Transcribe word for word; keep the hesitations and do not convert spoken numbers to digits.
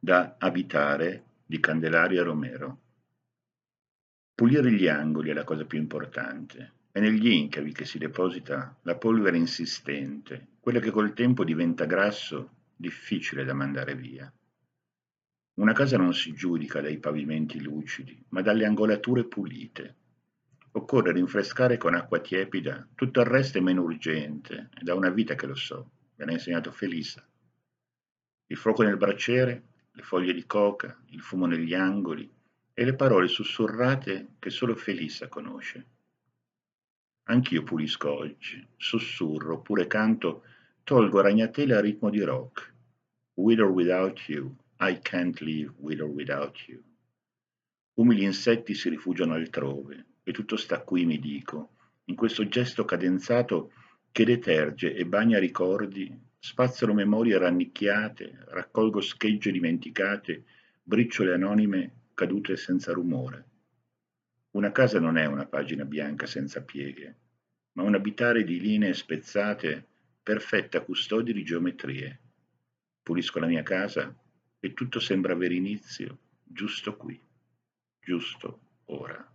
Da abitare di Candelaria Romero. Pulire gli angoli è la cosa più importante. È negli incavi che si deposita la polvere insistente, quella che col tempo diventa grasso, difficile da mandare via. Una casa non si giudica dai pavimenti lucidi, ma dalle angolature pulite. Occorre rinfrescare con acqua tiepida, tutto il resto è meno urgente, è da una vita che lo so, me l'ha insegnato Felisa. Il fuoco nel braciere, le foglie di coca, il fumo negli angoli e le parole sussurrate che solo Felisa conosce. Anch'io pulisco oggi, sussurro oppure canto, tolgo ragnatele a ritmo di rock. With or without you, I can't live with or without you. Umili insetti si rifugiano altrove e tutto sta qui, mi dico, in questo gesto cadenzato che deterge e bagna ricordi, spazzolo memorie rannicchiate, raccolgo schegge dimenticate, briciole anonime cadute senza rumore. Una casa non è una pagina bianca senza pieghe, ma un abitare di linee spezzate, perfetta custode di geometrie. Pulisco la mia casa e tutto sembra avere inizio giusto qui, giusto ora.